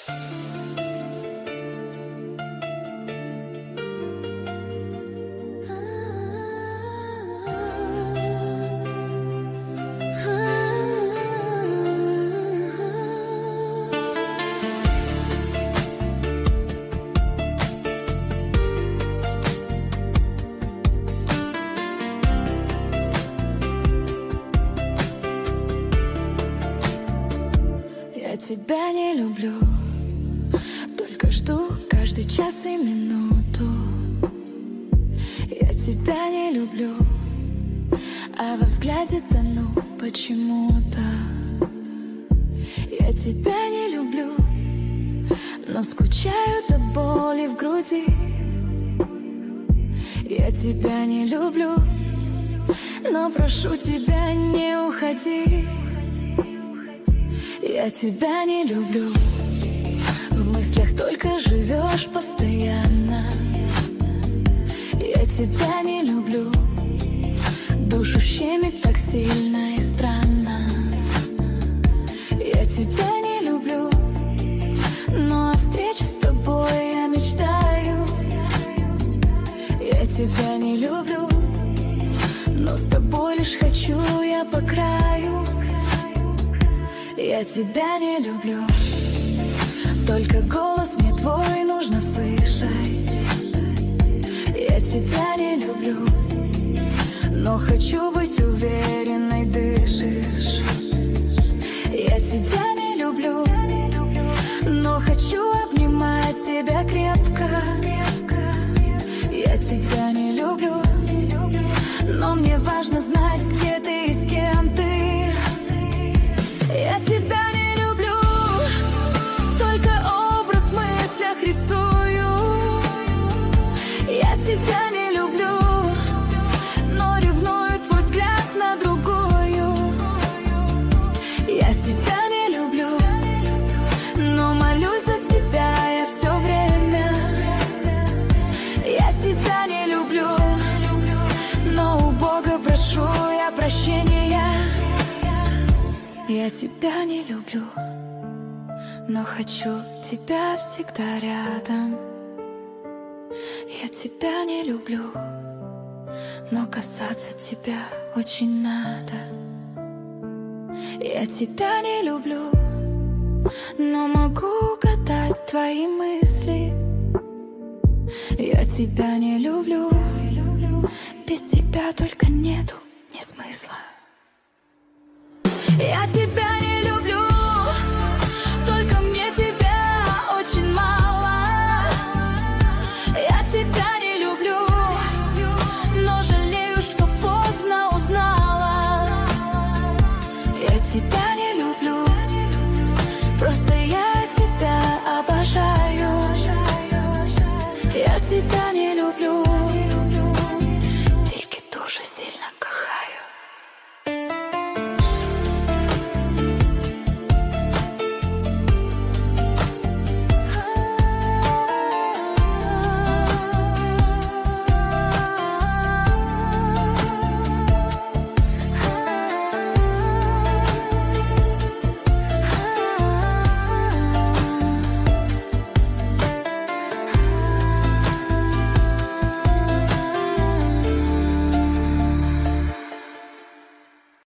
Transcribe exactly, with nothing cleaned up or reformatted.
Я тебя не люблю, только жду каждый час и минуту. Я тебя не люблю, а во взгляде тону почему-то. Я тебя не люблю, но скучаю до боли в груди. Я тебя не люблю, но прошу тебя, не уходи. Я тебя не люблю, в мыслях только живешь постоянно. Я тебя не люблю, душу щемит так сильно и странно. Я тебя не люблю, но о встрече с тобой я мечтаю. Я тебя не люблю, но с тобой лишь хочу я по краю. Я тебя не люблю, только голос мне твой нужно слышать. Я тебя не люблю, но хочу быть уверенной, дышишь. Я тебя не люблю, но хочу обнимать тебя крепко. Я тебя не люблю, но мне важно знать, где ты и с кем ты. Я тебя не люблю, только образ в мыслях рисую. Я тебя не люблю, но ревную твой взгляд на другую. Я тебя не люблю, но молюсь за тебя я все время. Я тебя не люблю, но у Бога прошу я прощения. Я тебя не люблю, но хочу тебя всегда рядом. Я тебя не люблю, но касаться тебя очень надо. Я тебя не люблю, но могу угадать твои мысли. Я тебя не люблю, без тебя только нету ни смысла. Я тебя не